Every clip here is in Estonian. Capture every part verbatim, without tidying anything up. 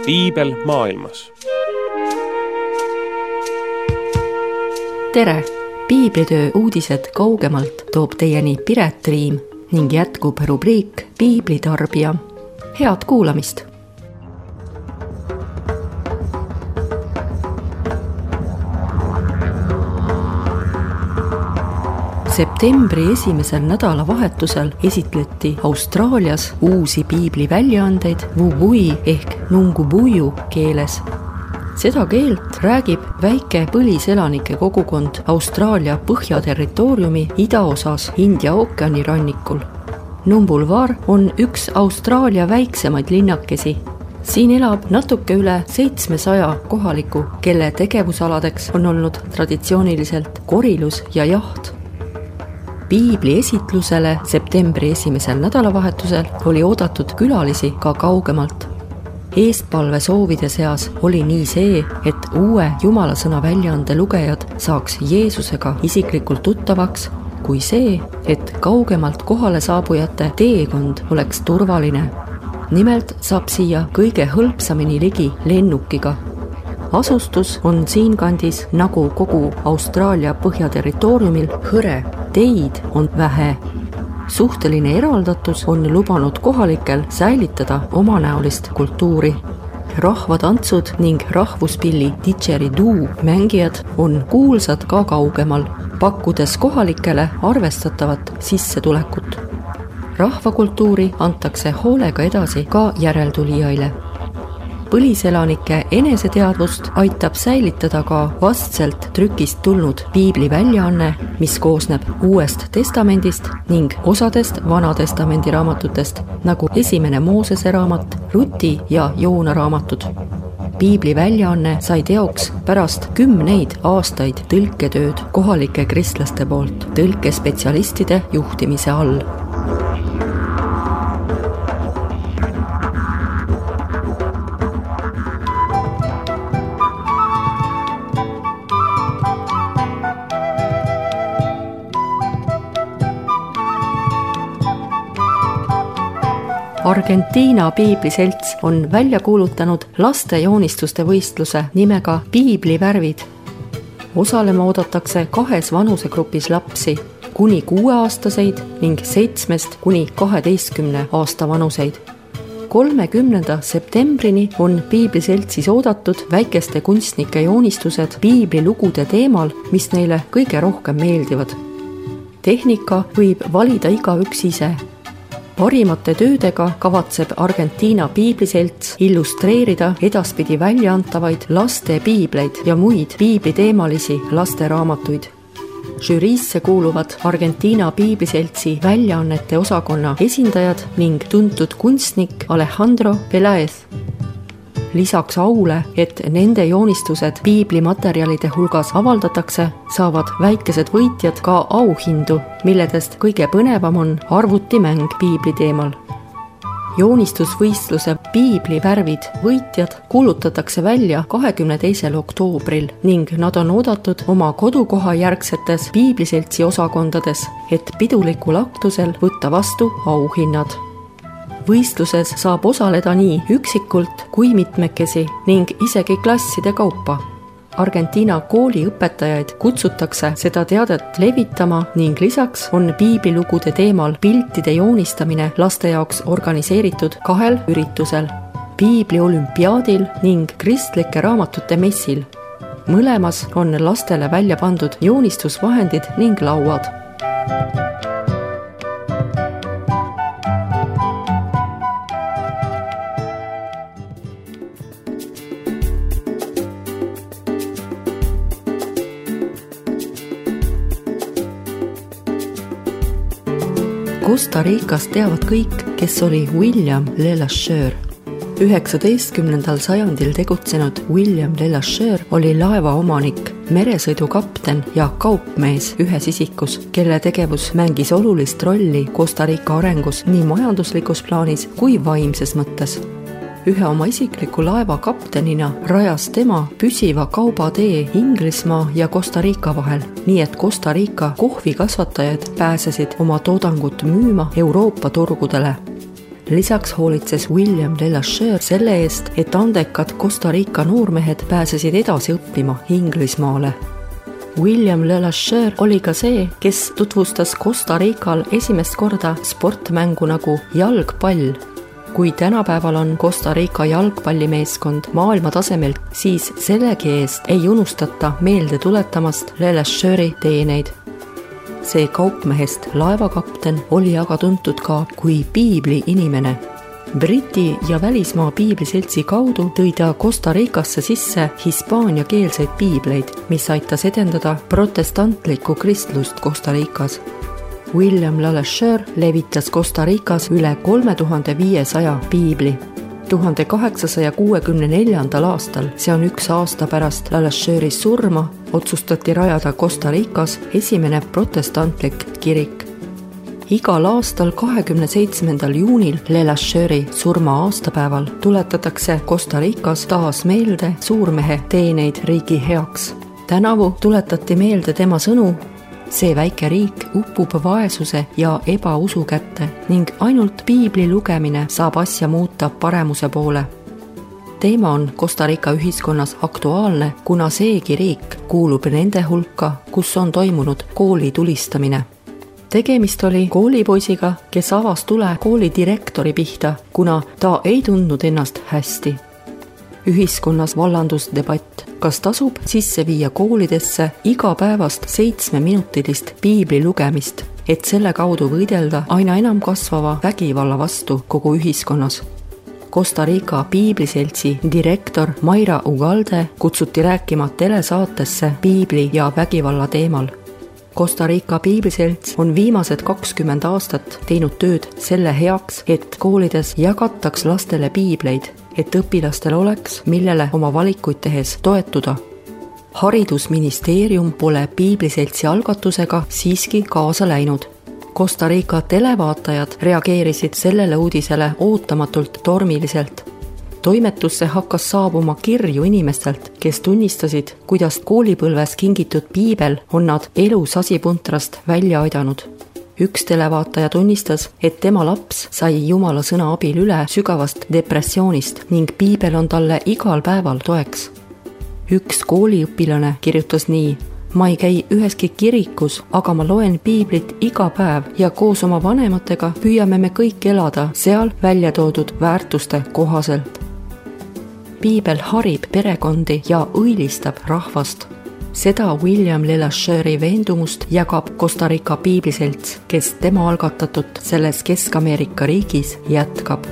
piibel maailmas. Tere! Piiblitöö uudised kaugemalt toob teieni Piret Riim ning jätkub rubriik Piiblitarbija. Head kuulamist! Septembri esimesel nädalavahetusel esitleti Austraalias uusi piibli väljaandeid Wubui ehk Nungubuju keeles. Seda keelt räägib väike põliselanike kogukond Austraalia põhjaterritooriumi idaosas India ookeani rannikul. Numbulvar on üks Austraalia väiksemaid linnakesi. Siin elab natuke üle seitsmesaja kohaliku, kelle tegevusaladeks on olnud traditsiooniliselt korilus ja jaht. Piibli esitlusele septembri esimesel nädalavahetusel oli oodatud külalisi ka kaugemalt. Eestpalve soovide seas oli nii see, et uue jumalasõna väljaande lugejad saaks Jeesusega isiklikult tuttavaks, kui see, et kaugemalt kohale saabujate teekond oleks turvaline. Nimelt saab siia kõige hõlpsamini ligi lennukiga. Asustus on siinkandis nagu kogu Austraalia põhjaterritooriumil hõre, teid on vähe. Suhteline eraldatus on lubanud kohalikel säilitada omanäolist kultuuri. Rahvatantsud ning rahvuspilli didgeridoo mängijad on kuulsad ka kaugemal, pakkudes kohalikele arvestatavat sissetulekut. Rahvakultuuri antakse hoolega edasi ka järeltulijaile. Põliselanike eneseteadvust aitab säilitada ka vastselt trükist tulnud piibli väljaanne, mis koosneb Uuest testamendist ning osadest Vanatestamendi raamatutest, nagu esimene Moosese raamat, Ruti ja Joona raamatud. Piibli väljaanne sai teoks pärast kümneid aastaid tõlketööd kohalike kristlaste poolt tõlkespetsialistide juhtimise all. Argentiina piibliselts on välja kuulutanud laste joonistuste võistluse nimega Piiblivärvid. Osalema oodatakse kahes vanusegrupis lapsi, kuni kuueaastaseid ning seitsmest kuni kaheteistkümne aasta vanuseid. kolmekümnenda septembrini on piibliseltsis oodatud väikeste kunstnike joonistused piiblilugude teemal, mis neile kõige rohkem meeldivad. Tehnika võib valida igaüks ise. Parimate töödega kavatseb Argentiina piibliselts illustreerida edaspidi väljaantavaid laste piibleid ja muid piibliteemalisi lasteraamatuid. Žüriisse kuuluvad Argentiina piibliseltsi väljaannete osakonna esindajad ning tuntud kunstnik Alejandro Peláez. Lisaks aule, et nende joonistused piiblimaterjalide hulgas avaldatakse, saavad väikesed võitjad ka auhindu, milledest kõige põnevam on arvutimäng piibli teemal. Joonistusvõistluse Piiblivärvid võitjad kuulutatakse välja kahekümne teisel oktoobril ning nad on oodatud oma kodukoha järgsetes piibliseltsi osakondades, et pidulikul aktusel võtta vastu auhinnad. Võistluses saab osaleda nii üksikult kui mitmekesi ning isegi klasside kaupa. Argentiina kooliõpetajaid kutsutakse seda teadet levitama ning lisaks on piiblilugude teemal piltide joonistamine laste jaoks organiseeritud kahel üritusel, piibli olümpiaadil ning kristlike raamatute messil. Mõlemas on lastele välja pandud joonistusvahendid ning lauad. Costa Ricas teavad kõik, kes oli William Le Lacheur. üheksateistkümnendal sajandil tegutsenud William Le Lacheur oli laevaomanik, meresõidukapten ja kaupmees ühes isikus, kelle tegevus mängis olulist rolli Costa Rica arengus nii majanduslikus plaanis kui vaimses mõttes. Ühe oma isikliku laeva kaptenina rajas tema püsiva kaubatee Inglismaa ja Costa Rica vahel, nii et Costa Rica kohvikasvatajad pääsesid oma toodangut müüma Euroopa turgudele. Lisaks hoolitses William Le Lacheur selle eest, et andekad Costa Rica noormehed pääsesid edasi õppima Inglismaale. William Le Lacheur oli ka see, kes tutvustas Costa Rical esimest korda sportmängu nagu jalgpall. Kui tänapäeval on Costa Rica jalgpallimeeskond maailma tasemelt, siis sellegi eest ei unustata meelde tuletamast Le Lacheuri teeneid. See kaupmehest laevakapten oli aga tuntud ka kui piibli inimene. Briti ja välismaa piibliseltsi kaudu tõi ta Costa Ricasse sisse hispaaniakeelseid piibleid, mis aitas edendada protestantlikku kristlust Costa Ricas. William Le Lacheur levitas Costa Ricas üle kolme tuhande viiesaja piibli. tuhande kaheksasaja kuuekümne neljandal aastal, see on üks aasta pärast Le Lacheuri surma, otsustati rajada Costa Ricas esimene protestantlik kirik. Igal aastal kahekümne seitsmendal juunil Le Lacheuri surma aastapäeval tuletatakse Costa Ricas taas meelde suurmehe teeneid riigi heaks. Tänavu tuletati meelde tema sõnu: see väike riik uppub vaesuse ja ebausu kätte ning ainult piibli lugemine saab asja muuta paremuse poole. Teema on Costa Rica ühiskonnas aktuaalne, kuna seegi riik kuulub nende hulka, kus on toimunud kooli tulistamine. Tegemist oli koolipoisiga, kes avas tule kooli direktori pihta, kuna ta ei tundnud ennast hästi. Ühiskonnas vallandus debatt, kas tasub sisse viia koolidesse igapäevast seitsmeminutilist piibli lugemist, et selle kaudu võidelda aina enam kasvava vägivalla vastu kogu ühiskonnas. Costa Rica piibliseltsi direktor Mayra Ugalde kutsuti rääkima telesaatesse piibli ja vägivalla teemal. Costa Rica piibliselts on viimased kakskümmend aastat teinud tööd selle heaks, et koolides jagataks lastele piibleid, et õpilastel oleks, millele oma valikuid tehes toetuda. Haridusministeerium pole piibliseltsi algatusega siiski kaasa läinud. Costa Rica televaatajad reageerisid sellele uudisele ootamatult tormiliselt. Toimetusse hakkas saabuma kirju inimestelt, kes tunnistasid, kuidas koolipõlves kingitud piibel on nad elu sasipuntrast välja aidanud. Üks televaataja tunnistas, et tema laps sai Jumala sõna abil üle sügavast depressioonist ning piibel on talle igal päeval toeks. Üks kooliõpilane kirjutas nii: ma ei käi üheski kirikus, aga ma loen piiblit iga päev ja koos oma vanematega püüame me kõik elada seal välja toodud väärtuste kohaselt. Piibel harib perekondi ja õilistab rahvast. Seda William Le Lacheuri veendumust jagab Costa Rica piibliselts, kes tema algatatud selles Kesk-Ameerika riigis jätkab.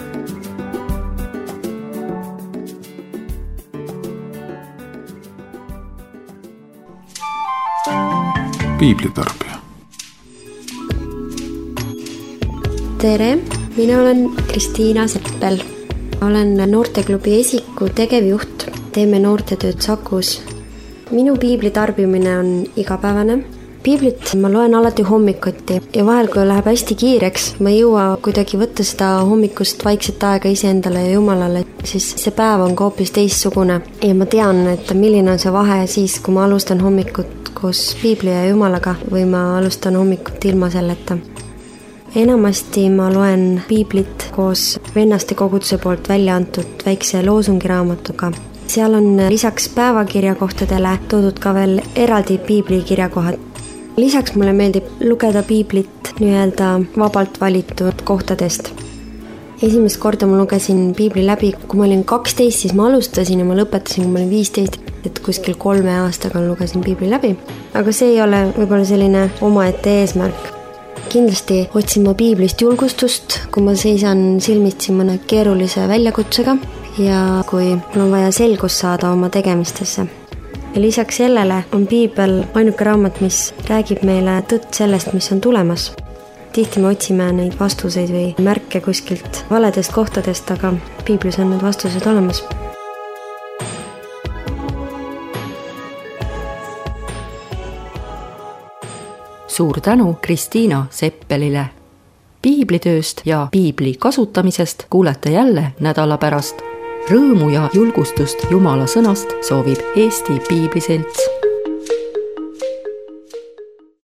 Piiblitarbija. Tere, mina olen Kristiina Seppel. Olen noorteklubi Esiku tegevjuht, teeme noortetööd Sakus. Minu piibli tarbimine on igapäevane. Piiblit ma loen alati hommikuti ja vahel, kui läheb hästi kiireks, ma ei jõua kuidagi võtta seda hommikust vaikset aega iseendale ja Jumalale, siis see päev on ka hoopis teistsugune. Ja ma tean, et milline on see vahe siis, kui ma alustan hommikut koos piibli ja Jumalaga või ma alustan hommikut ilma selleta. Enamasti ma loen piiblit koos vennaste koguduse poolt välja antud väikse loosungiraamatuga. Seal on lisaks päevakirjakohtadele toodud ka veel eraldi piibli kirjakohad. Lisaks mulle meeldib lugeda piiblit nii-öelda vabalt valitud kohtadest. Esimest korda ma lugesin piibli läbi, kui ma olin kaksteist, siis ma alustasin ja ma lõpetasin, kui ma olin viisteist, et kuskil kolme aastaga lugesin piibli läbi. Aga see ei ole võib-olla selline omaette eesmärk. Kindlasti otsin ma piiblist julgustust, kui ma seisan silmitsi mõne keerulise väljakutsega ja kui mul on vaja selgust saada oma tegemistesse. Ja lisaks sellele on piibel ainuke raamat, mis räägib meile tõtt sellest, mis on tulemas. Tihti me otsime neid vastuseid või märke kuskilt valedest kohtadest, aga piiblis on need vastused olemas. Suur tänu Kristiina Seppelile. Piiblitööst ja piibli kasutamisest kuulete jälle nädala pärast. Rõõmu ja julgustust Jumala sõnast soovib Eesti Piibliselts.